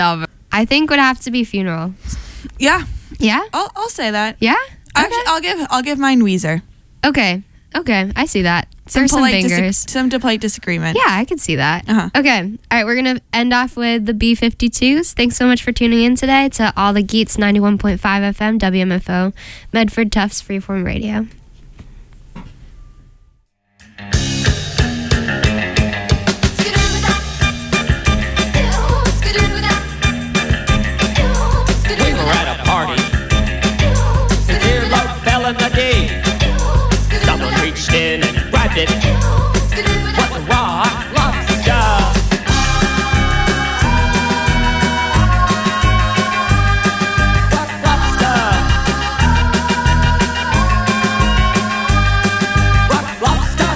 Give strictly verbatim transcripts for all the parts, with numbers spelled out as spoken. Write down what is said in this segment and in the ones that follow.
I think would have to be Funeral. Yeah, Yeah? I'll I'll say that. Yeah? Actually, I'll give I'll give mine Weezer. Okay. Okay. I see that. There's some polite dis- bangers. some polite disagreement. Yeah, I can see that. Uh-huh. Okay. All right, we're going to end off with the B fifty-twos. Thanks so much for tuning in today to All the Geets ninety-one point five F M, W M F O, Medford Tufts Freeform Radio. We were at a party. Severe love fell in the day. Someone reached in and grabbed it. What a rock lobster. Rock lobster. Rock lobster.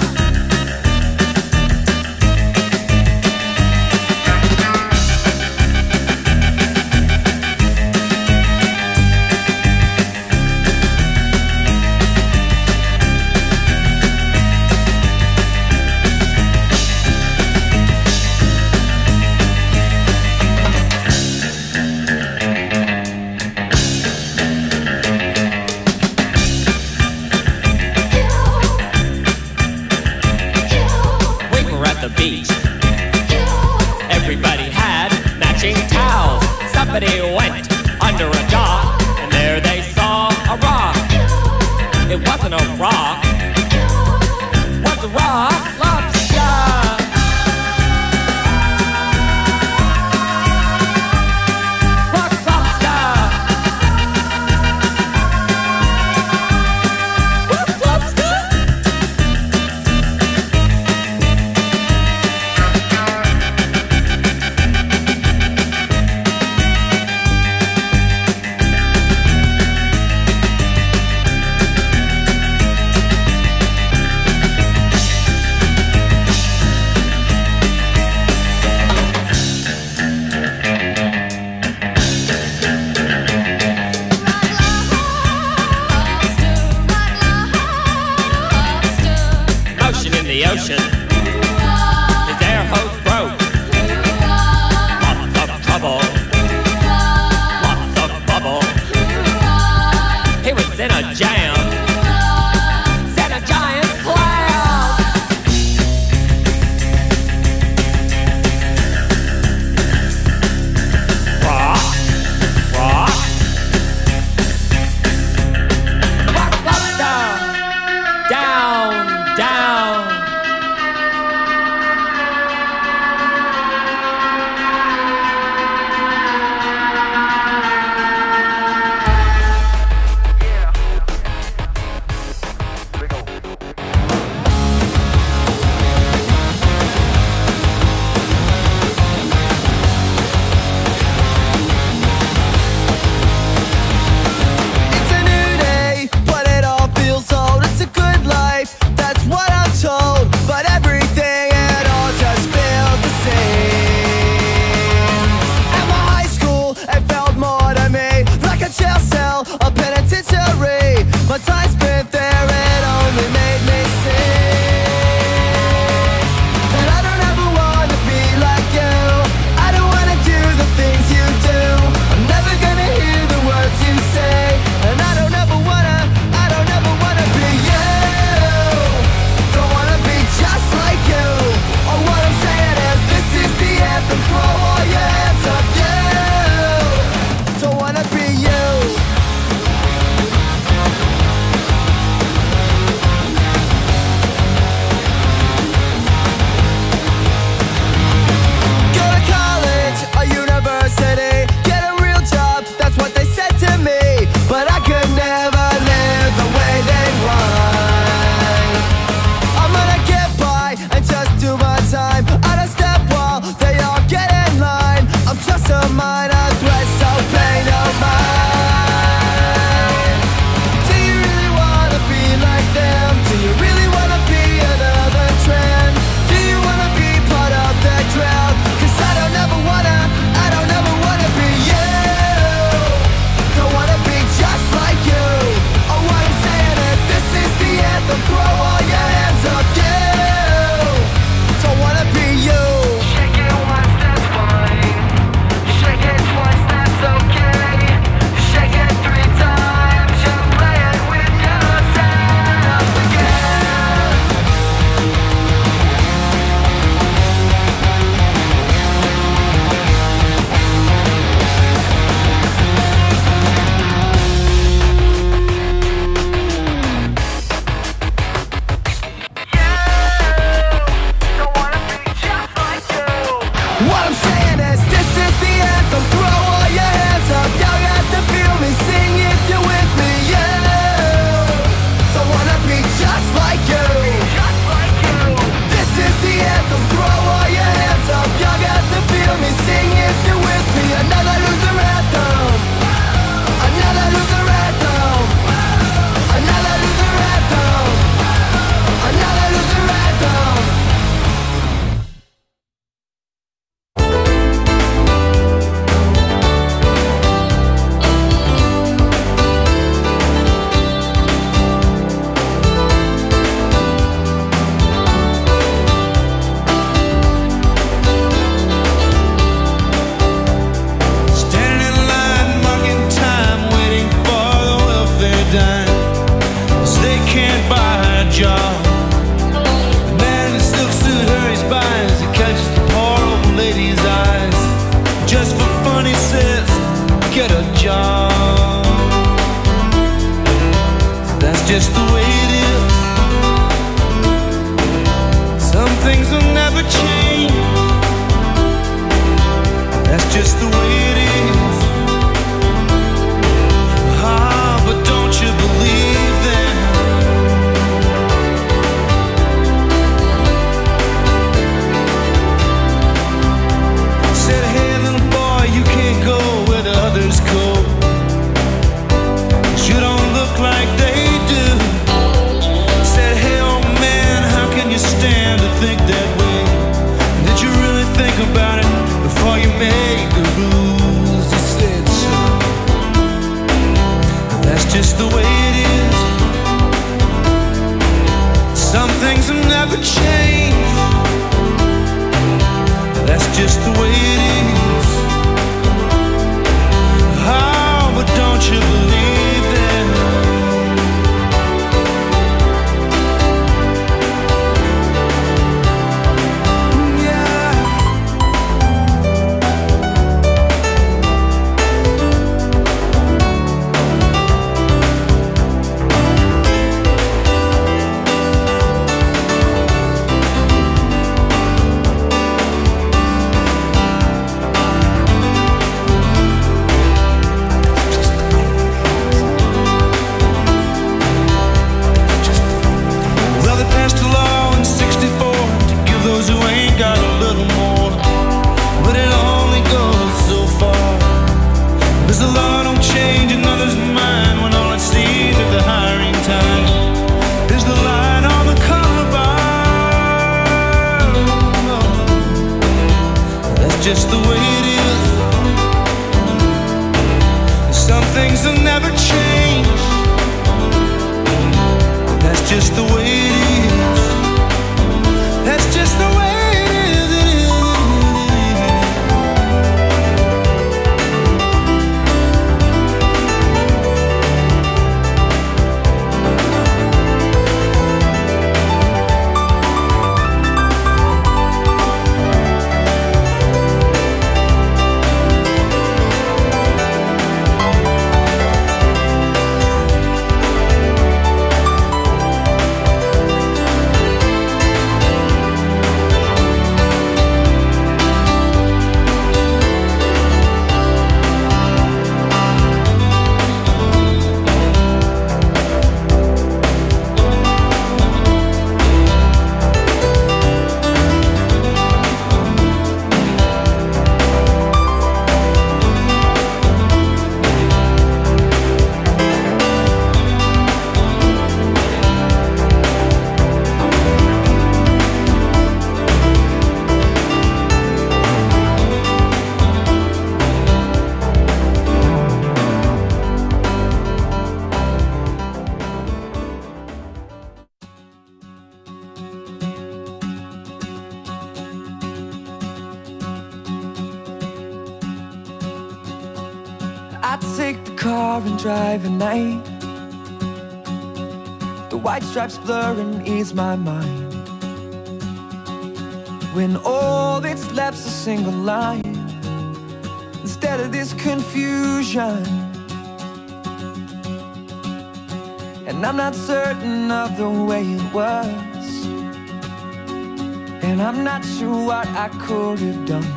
We were at the beach. Everybody had matching towels. Somebody went under a dock, and there they saw a rock. It wasn't a rock. It was a rock lobster. Rock lobster. Rock lobster. get a job. That's just the way it is. Some things will never change. That's just the way it is. Ah, but don't you believe them? Said, hey little boy, you can't go where the others go. You don't look like they do. Said, hey old man, how can you stand to think that way? Did you really think about it before you made the rules? He said so. That's just the way it is. Some things will never change. That's just the way it is. Oh, but don't you believe them? Just the way it is. Some things will never change. That's just the way it is. That's just the way it is. It is. I take the car and drive at night. The white stripes blur and ease my mind. When all that's left's a single line, instead of this confusion. And I'm not certain of the way it was, and I'm not sure what I could have done.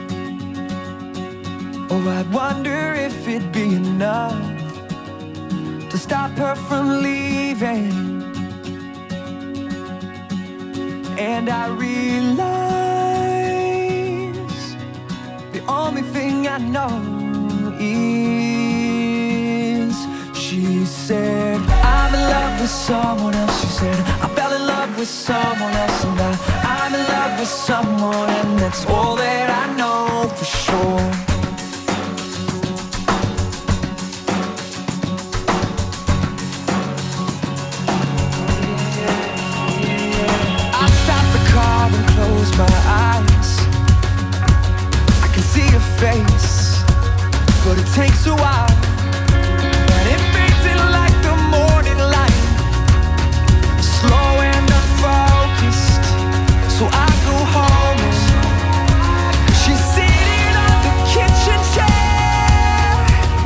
Oh, I wonder if it'd be enough to stop her from leaving. And I realize the only thing I know is she said, I'm in love with someone else. She said, I fell in love with someone else. And I, I'm in love with someone, and that's all that I know for sure. Close my eyes, I can see your face, but it takes a while, and it fades in like the morning light, slow and unfocused. So I go home and she's sitting on the kitchen chair,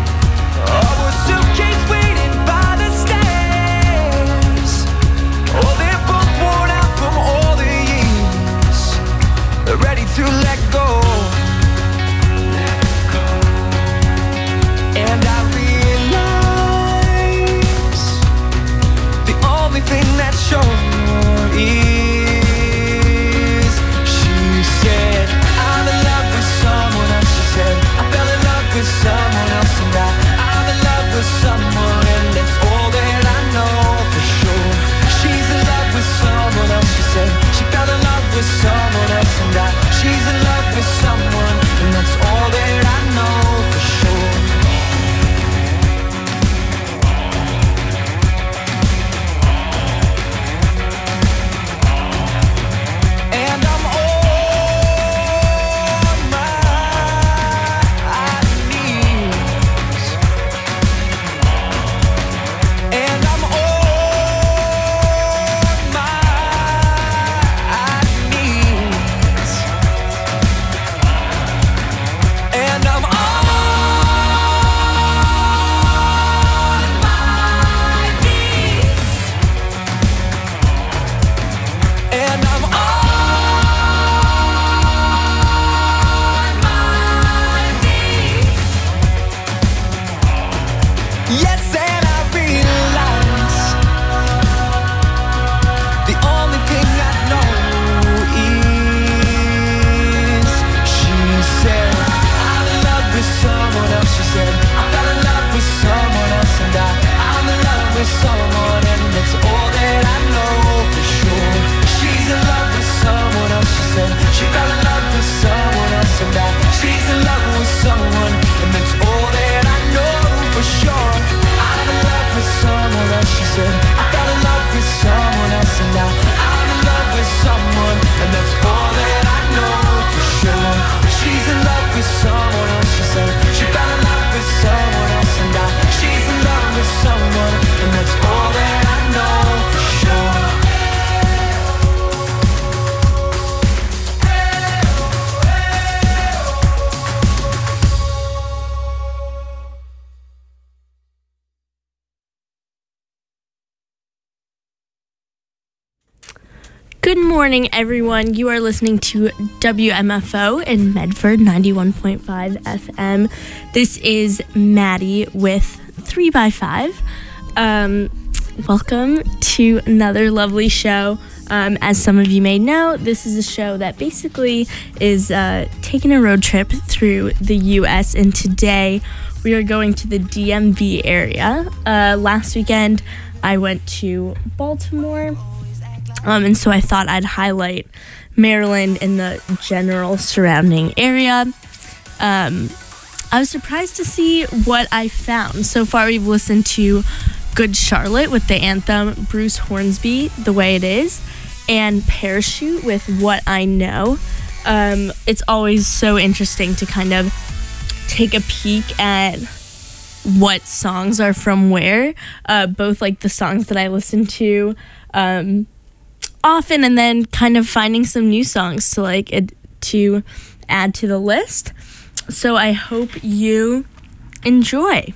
Good morning, everyone. You are listening to W M F O in Medford, ninety-one point five F M. This is Maddie with three by five. Um, welcome to another lovely show. Um, as some of you may know, this is a show that basically is uh, taking a road trip through the U S, and today we are going to the D M V area. Uh, last weekend, I went to Baltimore. Um, and so I thought I'd highlight Maryland and the general surrounding area. Um, I was surprised to see what I found. So far, we've listened to Good Charlotte with the anthem Bruce Hornsby, The Way It Is, and Parachute with What I Know. Um, it's always so interesting to kind of take a peek at what songs are from where, uh, both like the songs that I listen to um, often, and then kind of finding some new songs to like ad- to add to the list. So I hope you enjoy.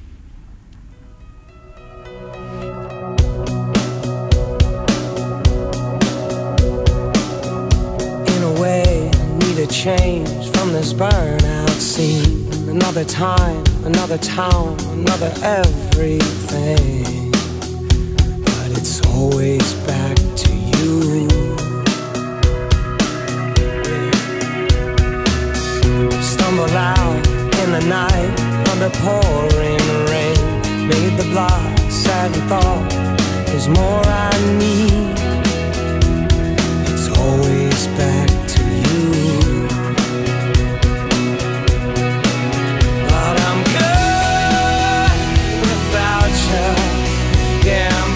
In a way, need a change from this burnout scene. Another time, another town, another everything. But it's always back to you. Stumble out in the night under pouring rain. Made the block, sat and thought there's more I need. It's always back to you. But I'm good without you. Yeah, I'm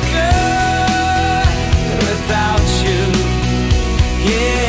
good without you. Yeah.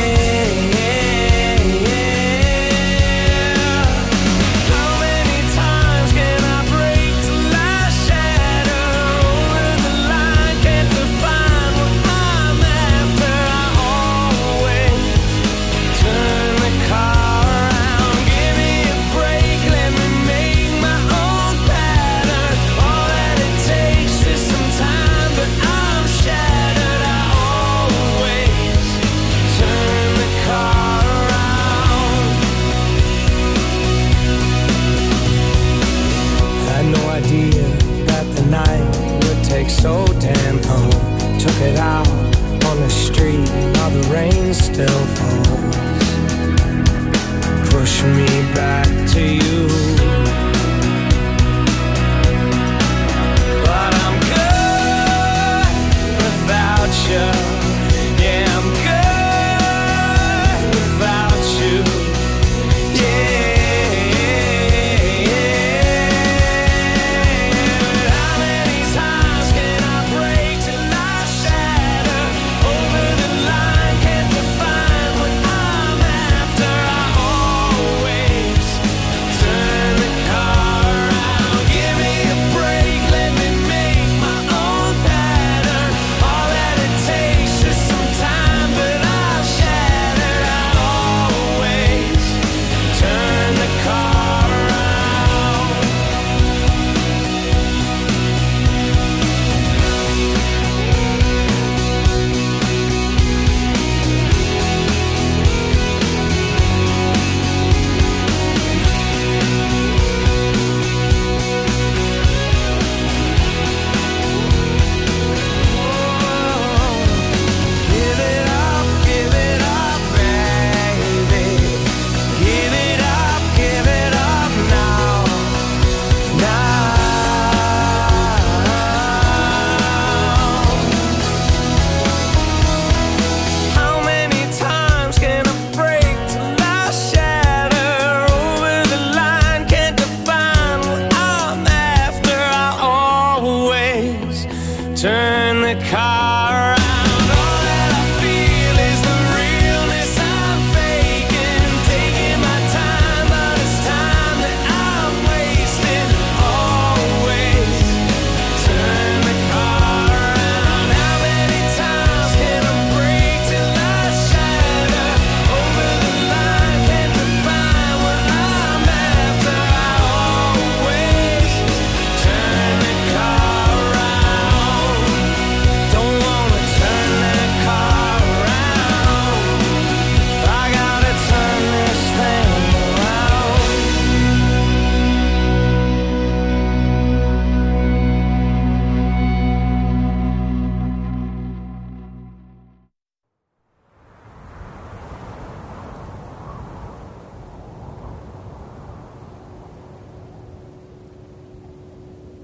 So damn home, took it out on the street while the rain still falls. Push me back to you. But I'm good without you. Yeah, I'm good without you. Yeah. Turn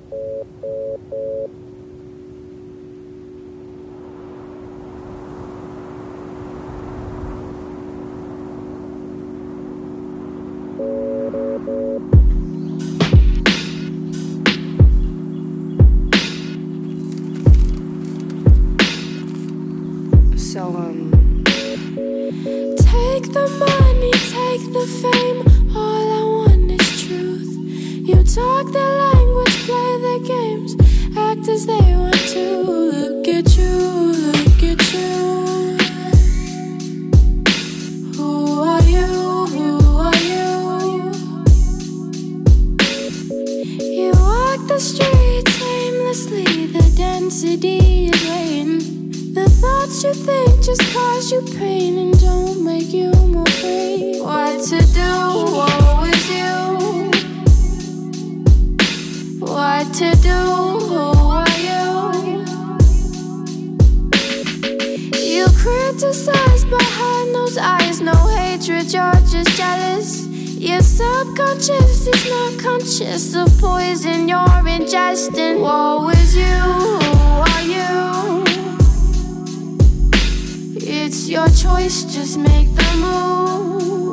So, um take the money, take the fame, all I want is truth. You talk the language, play the games, act as they want to. Look at you, look at you. Who are you, who are you? You walk the streets aimlessly, the density is weighing. The thoughts you think just cause you pain and don't make you more free. What to do, woe is you. What to do, who are you? You criticize behind those eyes, no hatred, you're just jealous. Your subconscious is not conscious of poison you're ingesting. Woe is you, who are you? It's your choice, just make the move.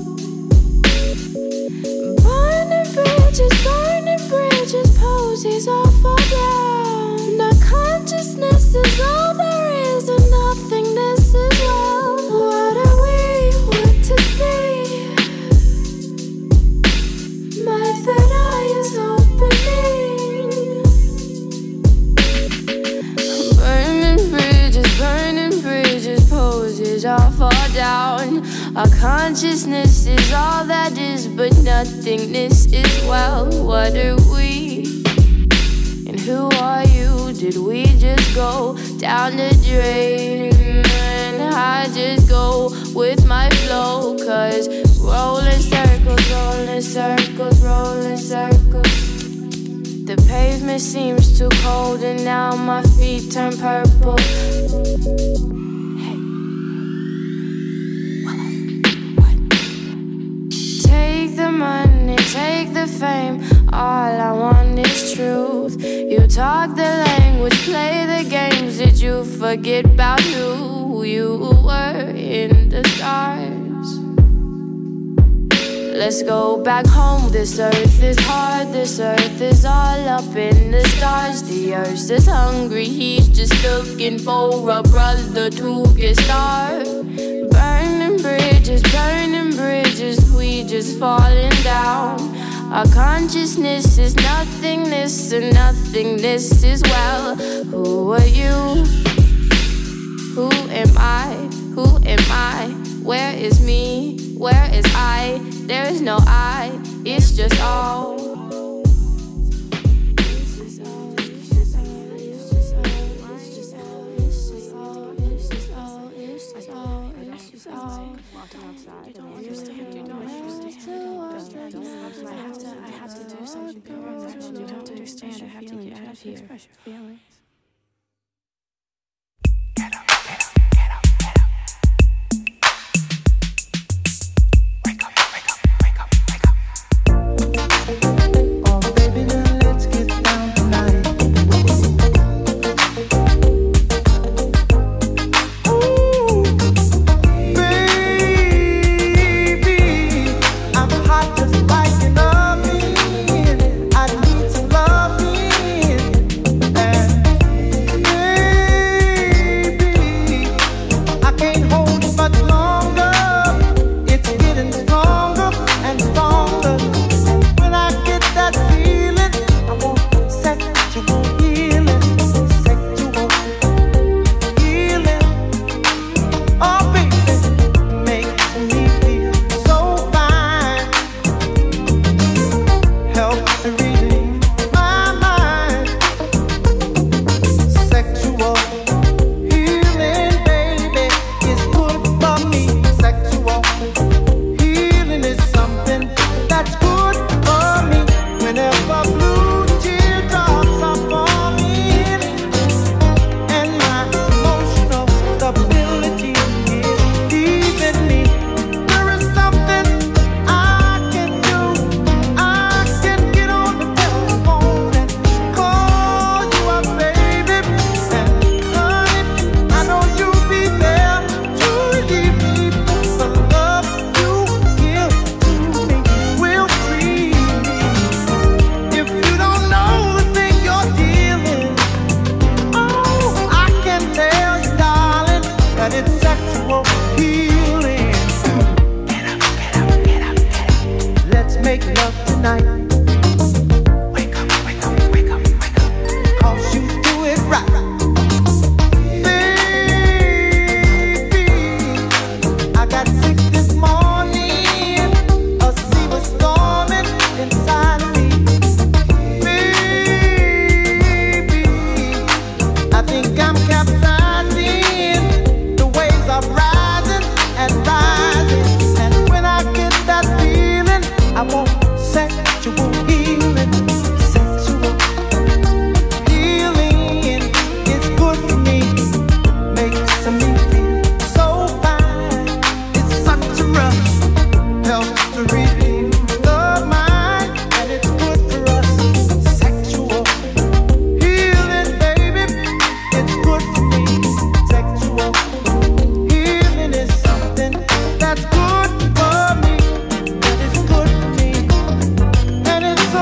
Burning bridges, burning bridges, poses all fall down. Now consciousness is all there is and nothingness is well. What are we, what to see? My third eye is opening. Burning bridges, burning bridges, poses all fall down. Our consciousness is all that is, but nothingness is well. What are we? And who are you? Did we just go down the drain? And I just go with my flow, cause rolling circles, rolling circles, rolling circles. The pavement seems too cold and now my feet turn purple. Hey. Take the money, take the fame, all I want is truth. You talk the language, play the games, did you forget about who you were in the stars? Let's go back home, this earth is hard, this earth is all up in the stars. The earth is hungry, he's just looking for a brother to get started. Burning bridges, burning bridges, we just falling down. Our consciousness is nothingness and nothingness is well. Who are you? Who am I? Who am I? Where is me? Where is I? There is no I, it's just all. Like an oven, I need some loving. That's good for me. That is good for me. And it's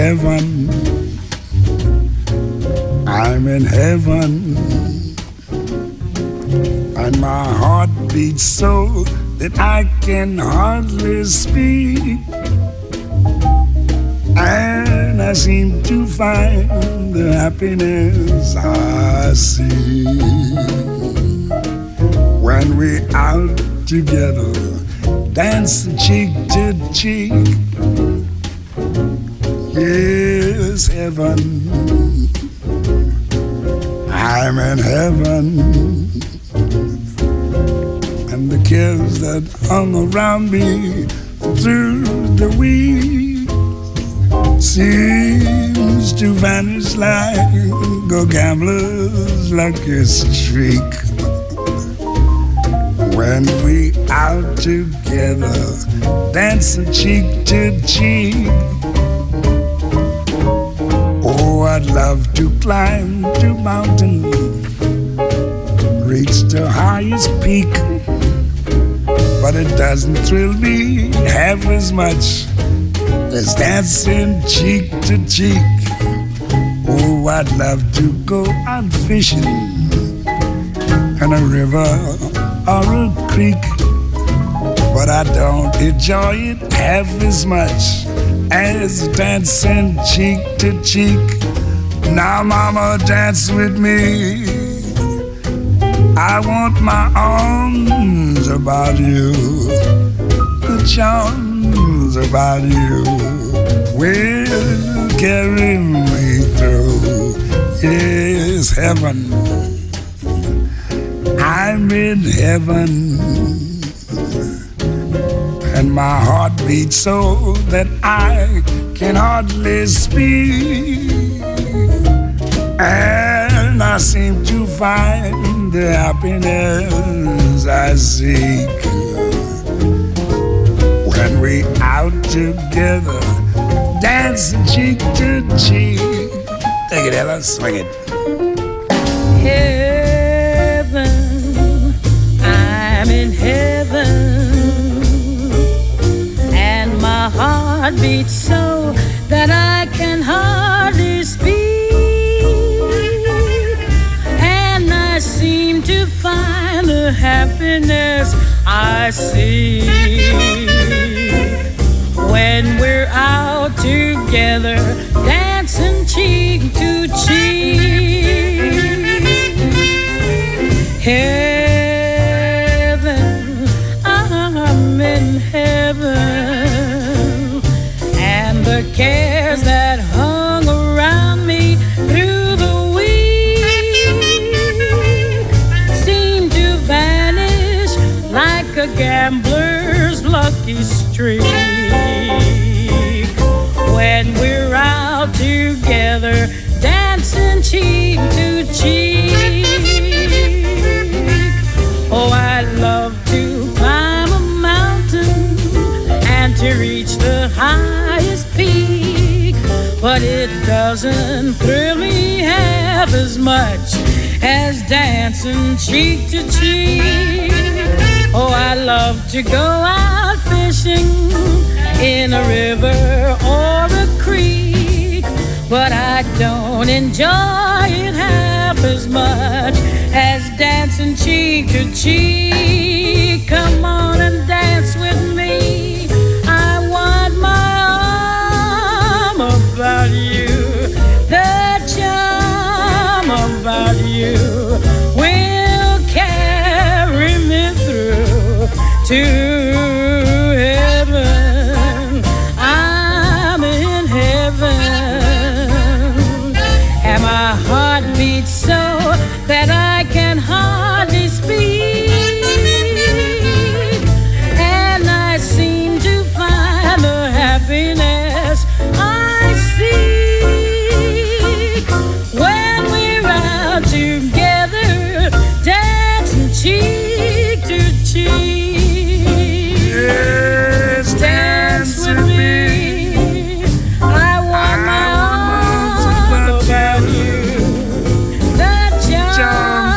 heaven. I'm in heaven. And my heart beats so that I can hardly speak. And I seem to find the happiness I see when we're out together, dancing cheek to cheek. Yes, heaven, I'm in heaven. And the cares that hung around me through the week seems to vanish like a gambler's lucky streak. When we out together, dancing cheek to cheek. Oh, I'd love to climb the mountain, reach the highest peak, but it doesn't thrill me half as much as dancing cheek to cheek. Oh, I'd love to go out fishing in a river or a creek, but I don't enjoy it half as much as dancing cheek to cheek. Now, mama, dance with me. I want my arms about you, the charms about you will carry me through. Yes, heaven, I'm in heaven. And my heart beats so that I can hardly speak. And I seem to find the happiness I seek when we out together, dancing cheek to cheek. Take it, Ella, swing it. Heaven, I'm in heaven. My heart beats so that I can hardly speak, and I seem to find the happiness I seek when we're out together, dancing cheek to cheek. Heaven, I'm in heaven. The cares that hung around me through the week seem to vanish like a gambler's lucky streak when we're out together, dancing cheek to cheek. Oh, I'd love to climb a mountain and to reach the highest peak, but it doesn't thrill me half as much as dancing cheek to cheek. Oh, I love to go out fishing in a river or a creek, but I don't enjoy it half as much as dancing cheek to cheek. Come on and dance with me. I want my arm about you, the charm about you will carry me through to heaven. I'm in heaven, and my heart beats so that I can hardly speak, and I seem to find the happiness I seek when we're out together, dancing cheek to cheek. Yes, dance with me. I want my arms about you, the charm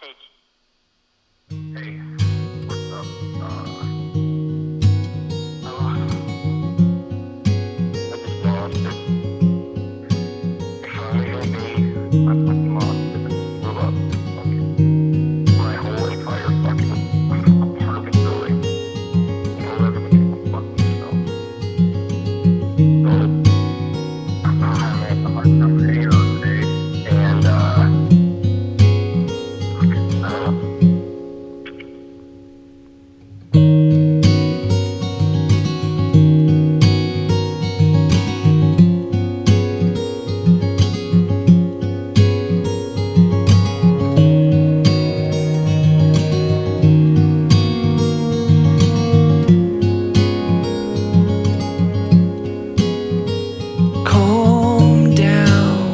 Calm down,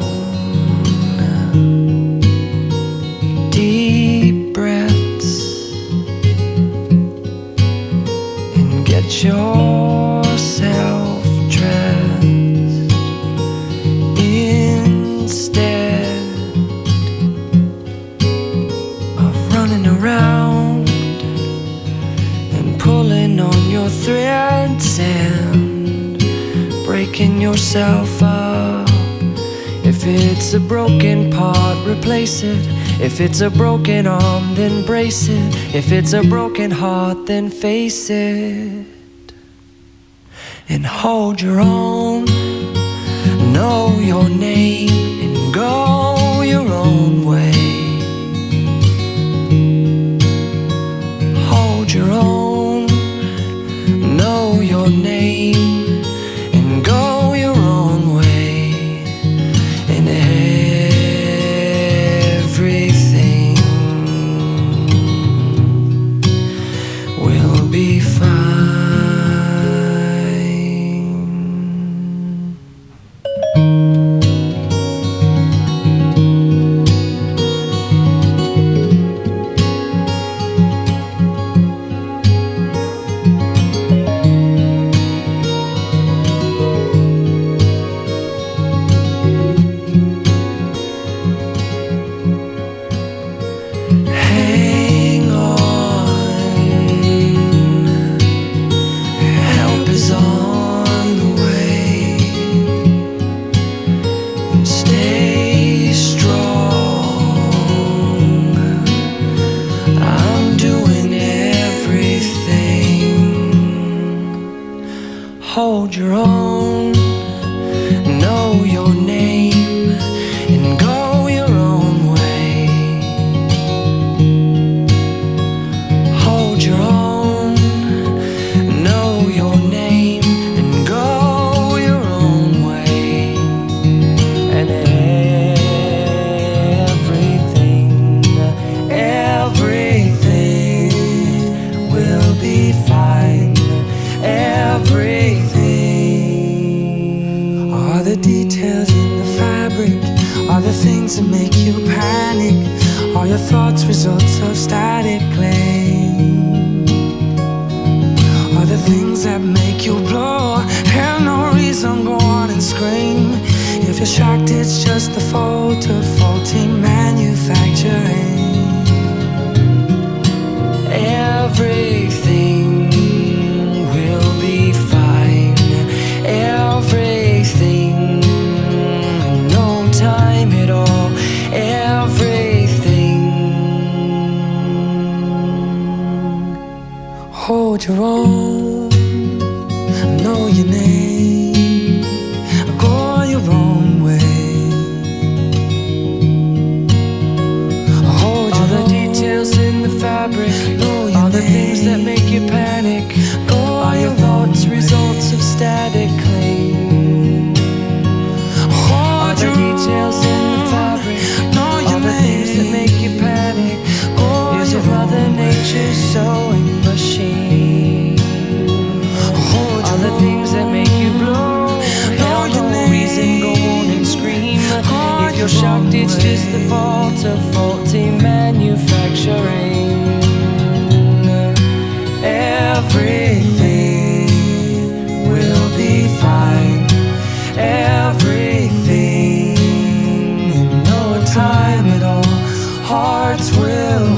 deep breaths, and get yourself dressed. Instead of running around and pulling on your threads and breaking yourself up. If it's a broken part, replace it. If it's a broken arm, then brace it. If it's a broken heart, then face it and hold your own. Know your name and go your own way. Hold your own. Know your name and go your own way, and everything will be fine. Hang on, help is on the way, and stay strong. I'm doing everything. Hold your own, know your name, and go your own way. Hold your own, know your name, and go your own way, and everything, everything will be fine. Everything. Are the details in the fabric? Are the things that make you panic? Are your thoughts results of static claim? Are the things that make you blow? Have no reason, go on and scream. If you're shocked, it's just the fault of faulty manufacturing. Everything will be fine. Everything, no time at all. Everything. Hold your own, know your name, go your own way. Hold your all the details in the fabric, all the things that make you panic, go all your thoughts, results of static claim. Hold all the details in the fabric, all the things that make you panic, go is your Mother Nature's sewing machine. Hold all the things that make you blow, hell no reason, go on and scream. If you're shocked, it's just the fault of faulty manufacturing. Everything will be fine. Everything, in no time at all. Hearts will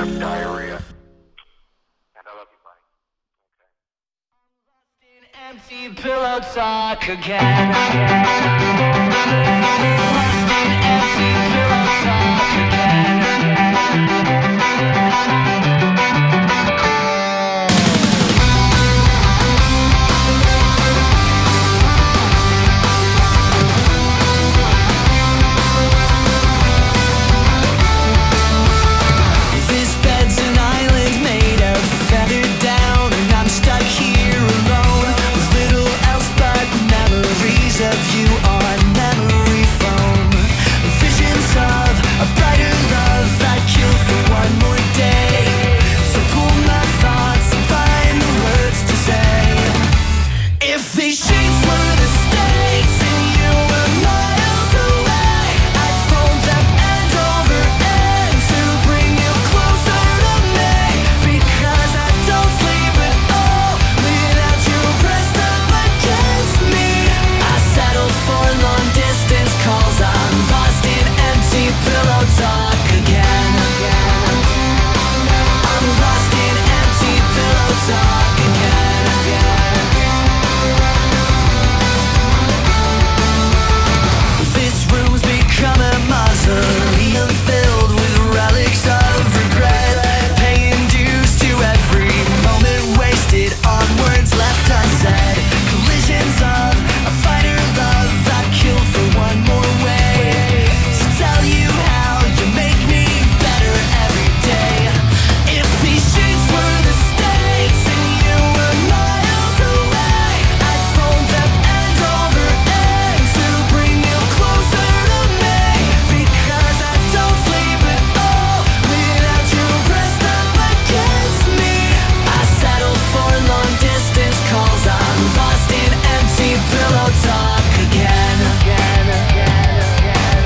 of diarrhea. And I love you, buddy. Okay. Empty pillow talk again. Lost in empty pillow talk again. This bed's an island made of feathered down, and I'm stuck here alone with little else but memories of you on memory foam. Visions of a brighter love I'd kill for one more day. So pull my thoughts and find the words to say. If these sheets were the stakes and you were miles away, I'd fold them end over end to bring you closer to me. Because I don't sleep at all without you pressed up against me. I settled for long distance calls. I'm lost in empty pillow talk again. I'm lost in empty pillow talk again. This room's become a mausoleum filled with relics of regret, paying dues to every moment wasted on words left unsaid. Collisions of a fighter love I'd kill for one more way to tell you how you make me better every day. If these sheets were the stakes and you were miles away, I'd fold them end over end to bring you closer to me. Because I don't sleep at all without you pressed up against me. I settled for long distance calls. I'm lost in empty pillow talk again. Again, again, again,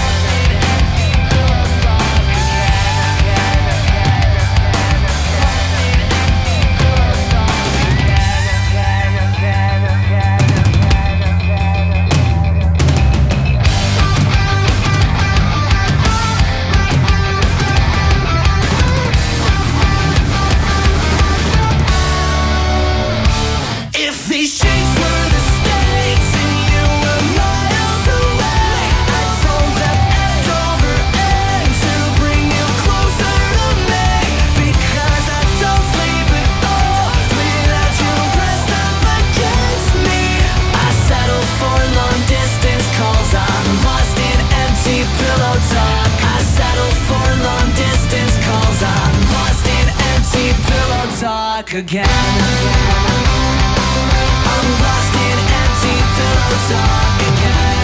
If these sheets were the stakes and you were miles away, I'd fold them end over end to bring you closer to me. Because I don't sleep at all without you pressed up against me. I settled for long distance calls. I'm lost in empty pillow talk. I settled for long distance calls. I'm lost in empty pillow talk again. I'm lost in empty pillow talk again.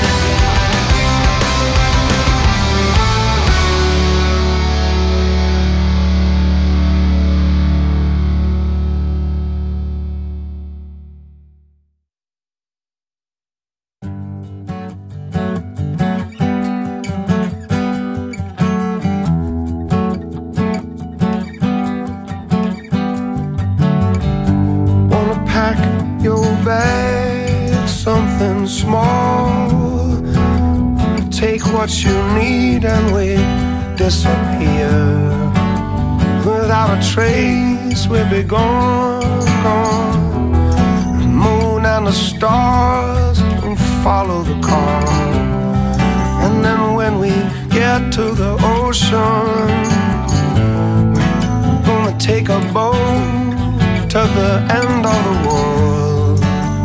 Wanna pack your bag, something small. Take what you need and we disappear. Without a trace we'll be gone, gone. The moon and the stars will follow the car. And then when we get to the ocean, we're gonna take a boat to the end of the world,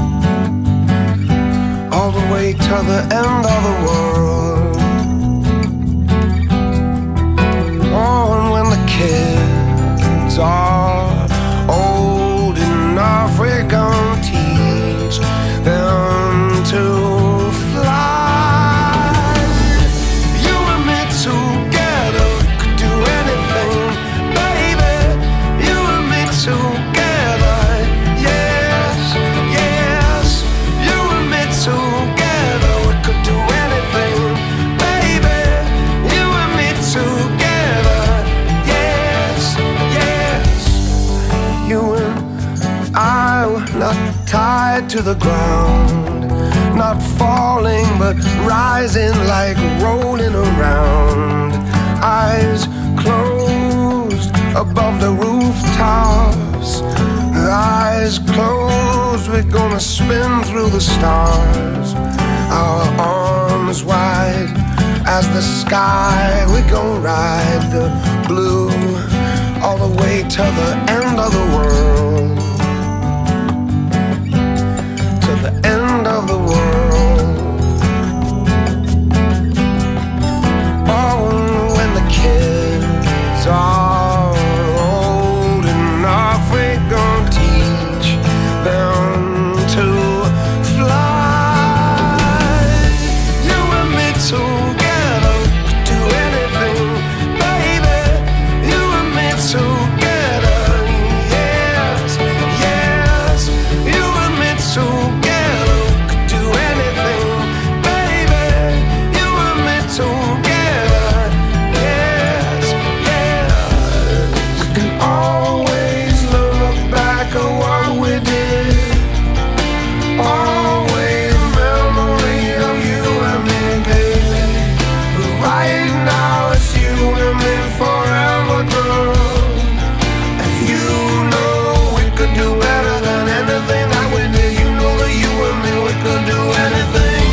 all the way to the end of the world. Oh, and when the kids are old enough, we're gonna teach them to fly. You and me together could do anything, baby. You and me together. Tied to the ground, not falling but rising like rolling around. Eyes closed, above the rooftops. Eyes closed, we're gonna spin through the stars. Our arms wide as the sky, we're gonna ride the blue all the way to the end of the world. To the end of the world. Oh, when the kids are old enough, we're gonna teach them to fly. You and me together could do anything, baby. You and me together, yes, yes. You and me together could do anything, baby. You and me together, yes, yes. We can always look back at what we did. Always memory of you and me, baby. But right now it's you and me forever, girl. And you know we could do better than anything that we did. You know that you and me, we could do anything.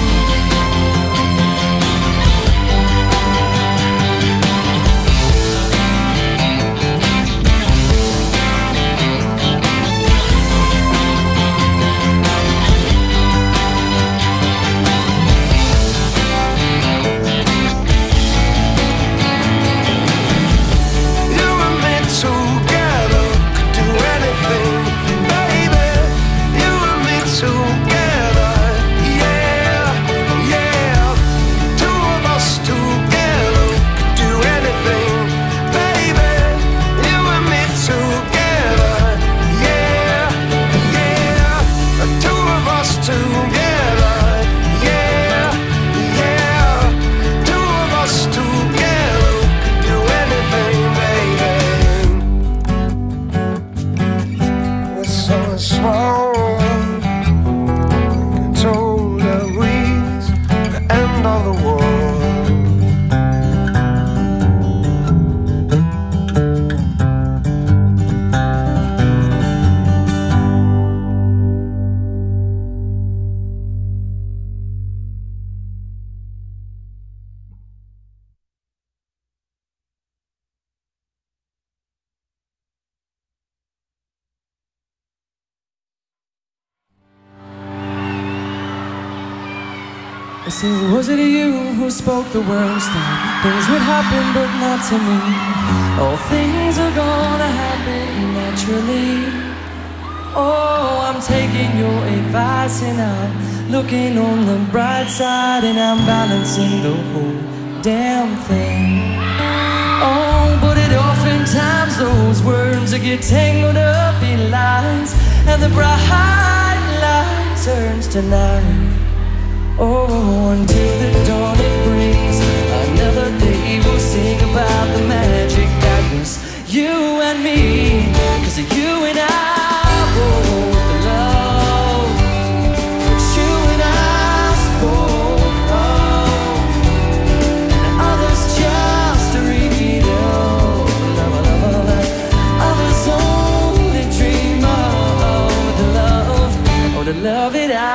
You and me together could do anything, baby. You and me together, yeah, yeah. Two of us together could do anything, baby. You and me together, yeah, yeah. Two of us together, yeah, yeah. Two of us together could do anything, baby. The sun is small, told that we's the end of the world. I said, was it you who spoke the words that things would happen but not to me? All things are gonna happen naturally. Oh, I'm taking your advice and I'm looking on the bright side, and I'm balancing the whole damn thing. Oh, but it oftentimes those words get tangled up in lies, and the bright light turns to night. Oh, until the dawn it brings another day, we'll sing about the magic that was you and me. 'Cause you and I, oh, the love that you and I spoke of, and others just read of, love, love, love, others only dream of the love, oh, the love that I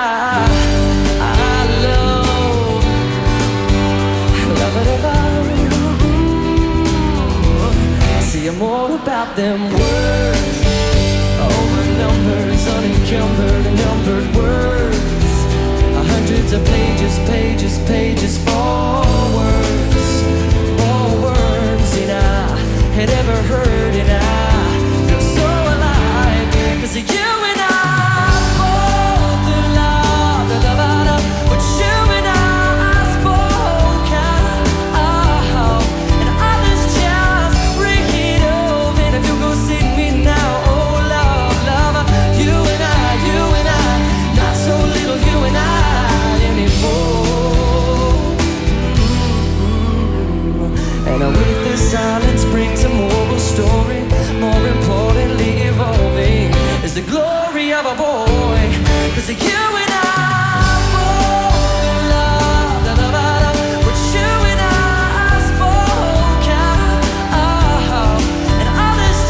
See, I'm all about them words, over numbers, unencumbered, numbered words, hundreds of pages, pages, pages, for words, more words than I had ever heard, and I feel so alive, 'cause you and I both love, the love out of what you and I spoke of, and others just bring it over. And if you go see me now, oh love, love, you and I, you and I, not so little you and I anymore. Mm-hmm. And with the silence brings a moral story, more importantly evolving is the glory of a boy. 'Cause you and I both love, the love out of what you and I spoke of, and others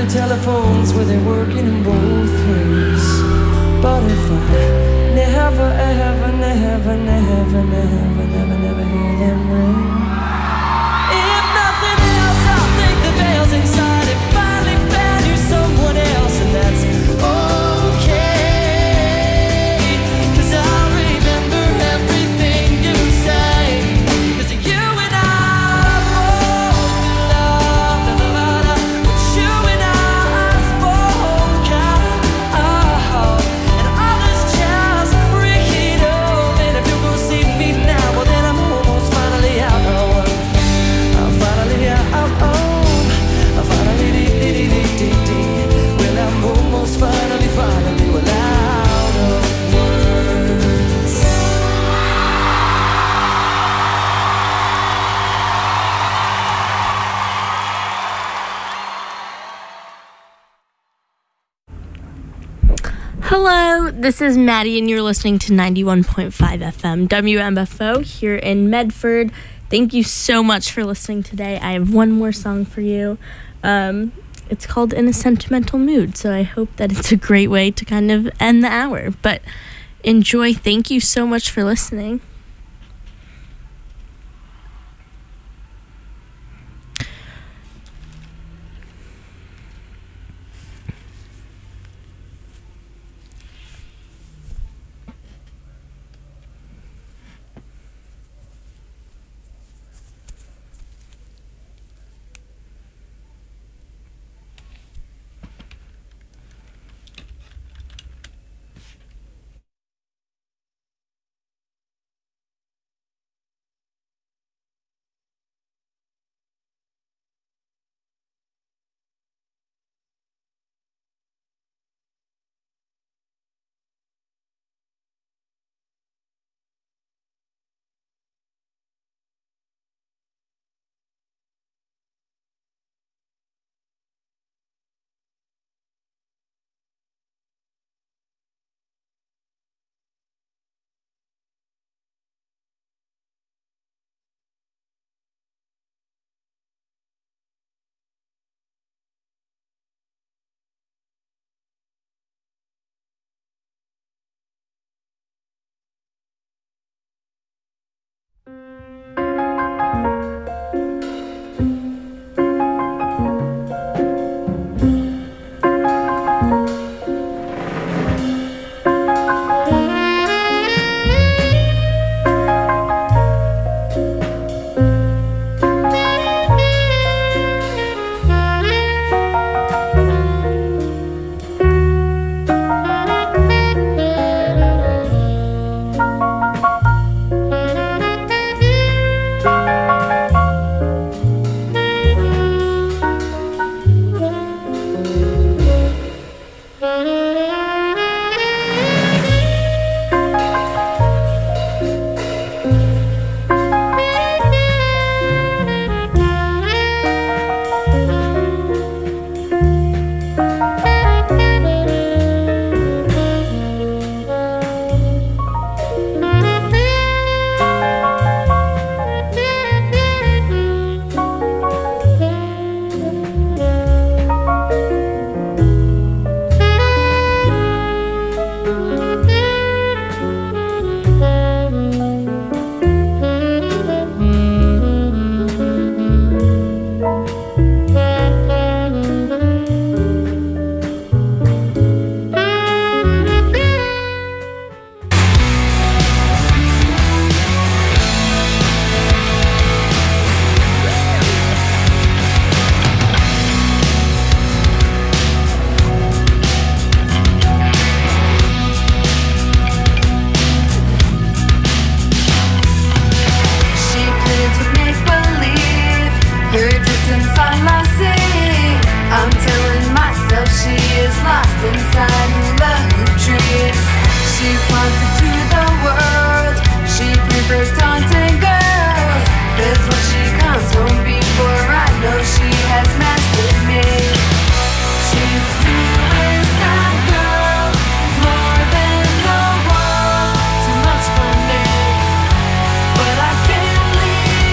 the telephones where they're working in both ways. But if I never, ever, never, never, never, never, never hear them ring, if nothing else, I'll think the bells inside it finally found you someone else, and that's okay, 'cause I'll remember everything you say, 'cause you and I both love, but you and I spoke out, and all this just breaking up, and if you go see me now, well then I'm almost finally out, oh, I'm finally out, oh, I'm finally dee dee dee dee dee dee, well I'm almost finally, finally, well out of words. Hello, this is Maddie, and you're listening to ninety-one point five F M W M F O here in Medford. Thank you so much for listening today. I have one more song for you. Um, it's called In a Sentimental Mood, so I hope that it's a great way to kind of end the hour. But enjoy. Thank you so much for listening.